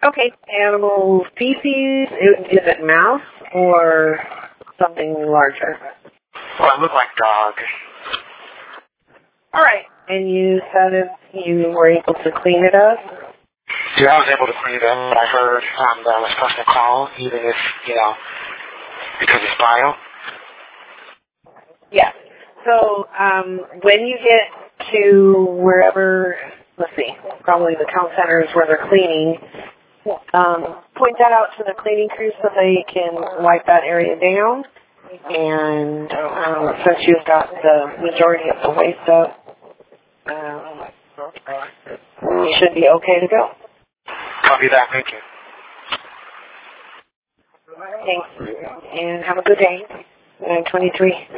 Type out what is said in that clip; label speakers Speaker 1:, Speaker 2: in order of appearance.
Speaker 1: Okay, animal feces, is it mouse or something larger?
Speaker 2: Well, it looked like dog.
Speaker 1: All right, and you said you were able to clean it up?
Speaker 2: Yeah, I was able to clean it up, but I heard that I was supposed to call, even if, because it's bio.
Speaker 1: Yeah. So when you get to wherever, let's see, probably the count centers where they're cleaning, point that out to the cleaning crew so they can wipe that area down. And since you've got the majority of the waste up, you should be okay to go.
Speaker 2: Copy that, thank you.
Speaker 1: Thanks. And have a good day. 923.